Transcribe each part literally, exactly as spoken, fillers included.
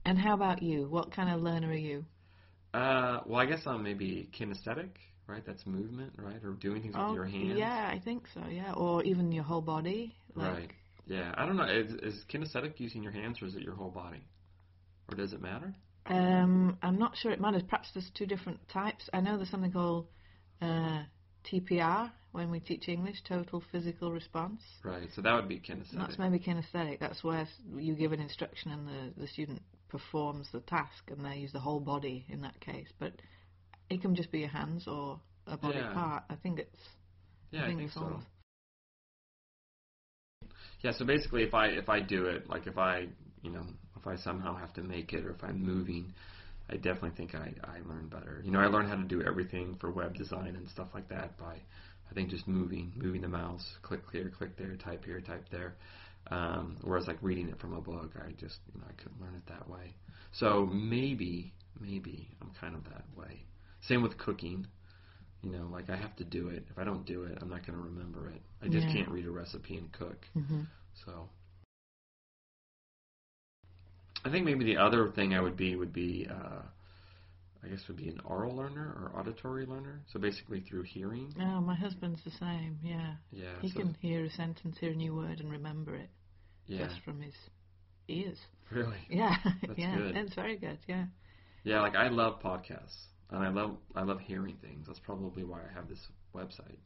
And how about you? What kind of learner are you? Uh, well, I guess I'm maybe kinesthetic, right? That's movement, right? Or doing things Oh, with your hands. yeah, I think so, yeah. Or even your whole body. Like, right. Yeah. I don't know. Is, is kinesthetic using your hands, or is it your whole body? Or does it matter? Um, I'm not sure it matters. Perhaps there's two different types. I know there's something called uh, T P R when we teach English, total physical response. Right, so that would be kinesthetic. That's maybe kinesthetic. That's where you give an instruction and the, the student performs the task, and they use the whole body in that case. But it can just be your hands or a body yeah. part. I think it's. Yeah, I think, I think it's all so. Yeah, so basically, if I if I do it, like if I you know if I somehow have to make it, or if I'm moving, I definitely think I I learn better. You know, I learned how to do everything for web design and stuff like that by, I think, just moving, moving the mouse, click here, click there, type here, type there. Um, whereas like reading it from a book, I just you know I couldn't learn it that way. So maybe maybe I'm kind of that way. Same with cooking. You know, like I have to do it. If I don't do it, I'm not going to remember it. I just yeah. can't read a recipe and cook. Mm-hmm. So I think maybe the other thing I would be would be, uh, I guess would be an oral learner or auditory learner. So basically through hearing. Oh, my husband's the same. Yeah. Yeah. He so can hear a sentence, hear a new word, and remember it yeah. just from his ears. Really? Yeah. That's yeah. good. It's very good. Yeah. Yeah, like I love podcasts, and I love I love hearing things. That's probably why I have this website.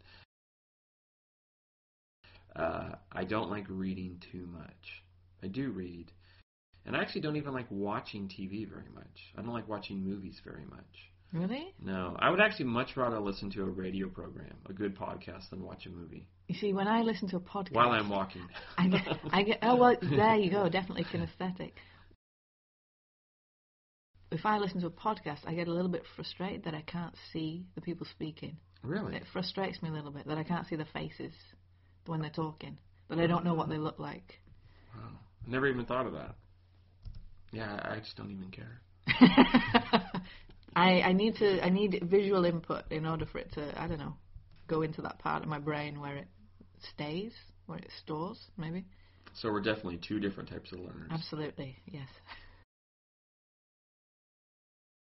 Uh, I don't like reading too much. I do read, and I actually don't even like watching T V very much. I don't like watching movies very much. Really? No, I would actually much rather listen to a radio program, a good podcast, than watch a movie. You see, when I listen to a podcast, while I'm walking, I get, I get. Oh well, there you go. Definitely kinesthetic. If I listen to a podcast, I get a little bit frustrated that I can't see the people speaking. Really? It frustrates me a little bit that I can't see the faces when they're talking, that I don't know what they look like. Wow, I never even thought of that. Yeah, I just don't even care. I, I need to I need visual input in order for it to, I don't know, go into that part of my brain where it stays, where it stores, maybe. So we're definitely two different types of learners. Absolutely, yes.